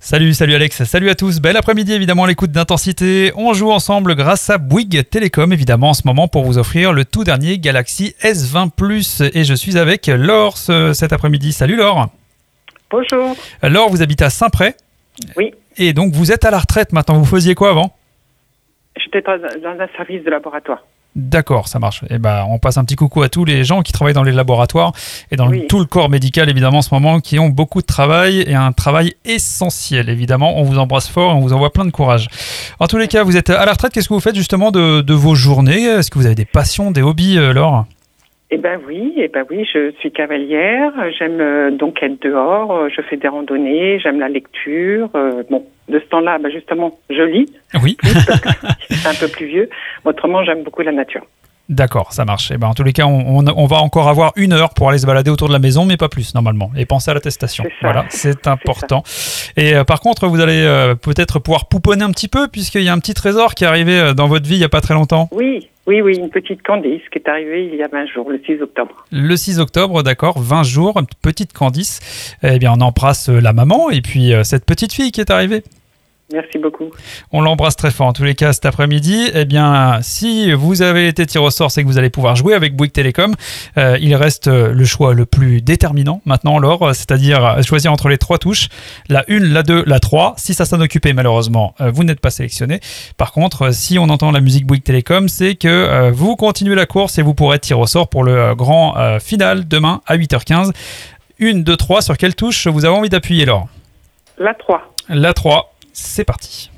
Salut Alex, salut à tous. Bel après-midi évidemment à l'écoute d'Intensité. On joue ensemble grâce à Bouygues Télécom évidemment en ce moment pour vous offrir le tout dernier Galaxy S20 Plus. Et je suis avec Laure cet après-midi. Salut Laure. Bonjour. Laure, vous habitez à Saint-Pré. Oui. Et donc vous êtes à la retraite maintenant. Vous faisiez quoi avant ? J'étais dans un service de laboratoire. D'accord, ça marche. Et on passe un petit coucou à tous les gens qui travaillent dans les laboratoires et dans tout le corps médical évidemment en ce moment, qui ont beaucoup de travail et un travail essentiel évidemment. On vous embrasse fort et on vous envoie plein de courage. En tous les cas, vous êtes à la retraite. Qu'est-ce que vous faites justement de vos journées ? Est-ce que vous avez des passions, des hobbies, Laure ? Eh ben oui, je suis cavalière. J'aime donc être dehors. Je fais des randonnées. J'aime la lecture. De ce temps-là, justement, je lis. Oui. C'est un peu plus vieux. Autrement, j'aime beaucoup la nature. D'accord, ça marche. En tous les cas, on va encore avoir 1 heure pour aller se balader autour de la maison, mais pas plus normalement. Et penser à l'attestation. Voilà, c'est important. Et par contre, vous allez peut-être pouvoir pouponner un petit peu, puisqu'il y a un petit trésor qui est arrivé dans votre vie il n'y a pas très longtemps. Oui, une petite Candice qui est arrivée il y a 20 jours, le 6 octobre. Le 6 octobre, d'accord, 20 jours, une petite Candice. Eh bien, on embrasse la maman et puis cette petite fille qui est arrivée. Merci beaucoup. On l'embrasse très fort. En tous les cas, cet après-midi, eh bien, si vous avez été tiré au sort, c'est que vous allez pouvoir jouer avec Bouygues Télécom. Il reste le choix le plus déterminant maintenant, Laure, c'est-à-dire choisir entre les 3 touches, la 1, la 2, la 3. Si ça s'en occupé, malheureusement, vous n'êtes pas sélectionné. Par contre, si on entend la musique Bouygues Télécom, c'est que vous continuez la course et vous pourrez être tiré au sort pour le grand final demain à 8h15. 1, 2, 3, sur quelle touche vous avez envie d'appuyer, Laure ? La 3. La 3. C'est parti.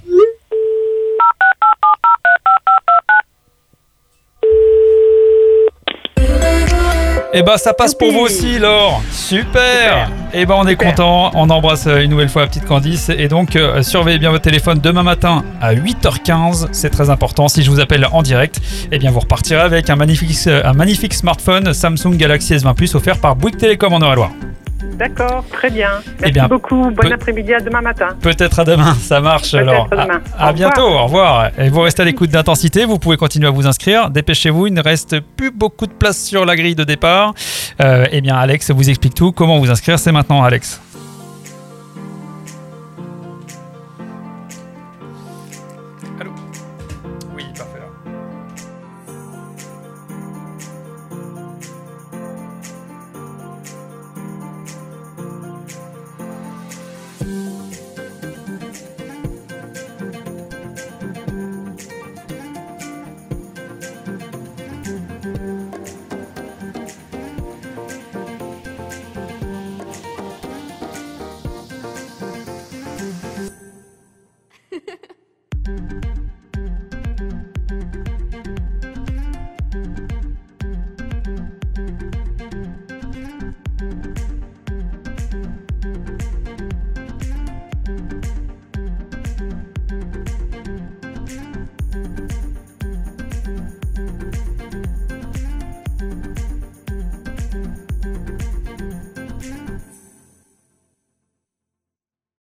Ça passe pour vous aussi, Laure. Super. On est content. On embrasse une nouvelle fois la petite Candice. Et donc, surveillez bien votre téléphone demain matin à 8h15. C'est très important. Si je vous appelle en direct, vous repartirez avec un magnifique smartphone Samsung Galaxy S20 Plus offert par Bouygues Télécom en Eure-et-Loire. D'accord, très bien. Merci beaucoup. Bon après-midi, à demain matin. Peut-être à demain, ça marche. Alors, à bientôt, au revoir. Et vous restez à l'écoute d'Intensité, vous pouvez continuer à vous inscrire. Dépêchez-vous, il ne reste plus beaucoup de place sur la grille de départ. Alex vous explique tout. Comment vous inscrire, c'est maintenant, Alex. Allô ? Oui, parfait. Ha ha ha.